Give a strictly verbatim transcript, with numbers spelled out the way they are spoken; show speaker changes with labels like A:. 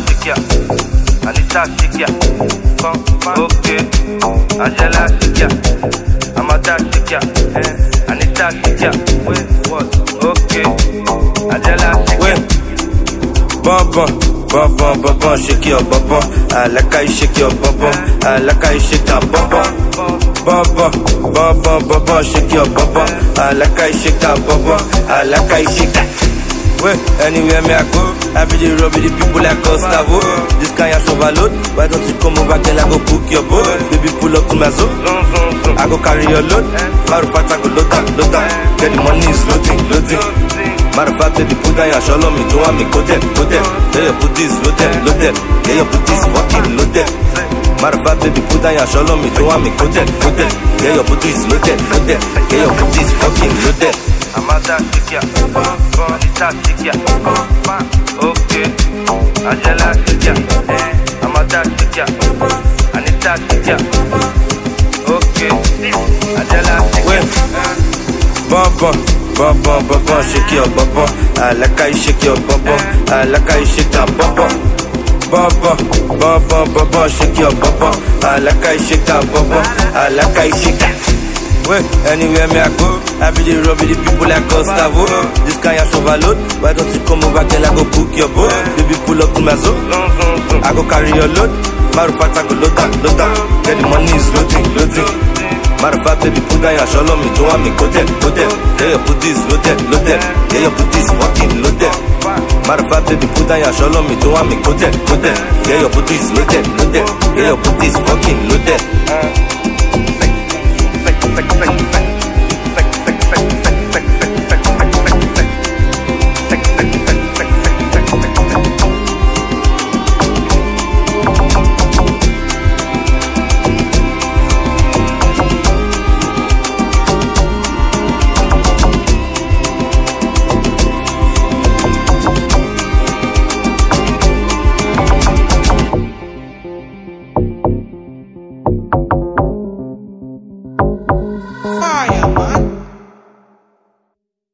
A: shake ya, Anita shake ya, come, okay. Angela shake ya, Amada shake ya, Anita shake ya, wait, what? Okay. Angela shake ya.
B: Bum bum, bum bum, bum bum, shake your bum bum. I like how you shake your bum bum. I like how you shake that bum bum. Bum bum, bum bum, bum bum, shake your bum bum. I like how you shake that bum bum. I like how you shake that. Well, anywhere me I go, I be the rub with the people like Gustavo. This kind of overload, why don't you come over girl, I go cook your boat. Baby pull up to my zone, I go carry your load. Matter of fact I go load down, load down. Get the money is loading, loading. Matter of fact baby put down your shalom, me don't want me go there, go there. Get your booties loaded, loaded. Get your booties fucking loaded. Matter of fact baby put down your shalom, me don't want me go there, go there. Get your booties loaded, loaded. Get your booties fucking loaded.
A: Amada shake ya, Anita shake ya, okay. Angela shake ya, Amada shake ya, Anita shake ya, okay. Angela shake ya.
B: Bum bum, bum bum, bum bum, shake your bum bum. I like how you shake your bum bum. I like how you shake that bum bum. Bum bum, bum bum, bum bum, shake your bum bum. I like how you shake that bum bum. I like how you shake that. Well, anywhere me I go, I be the rub with the people like Gustavo. This kind of overload, why don't you come over girl, I go cook your boat. Baby pull up to my zone, I go carry your load. Matter of fact I go load down, load down. Get the money is loading, loading. Matter of fact baby put down your shalom, me don't want me go there, go there. Get your booties loaded, loaded. Get your booties fucking loaded. Matter of fact baby put down your shalom, me don't want me go there, go there. Get your booties loaded, loaded. Get your booties fucking loaded.
A: Like, like, like.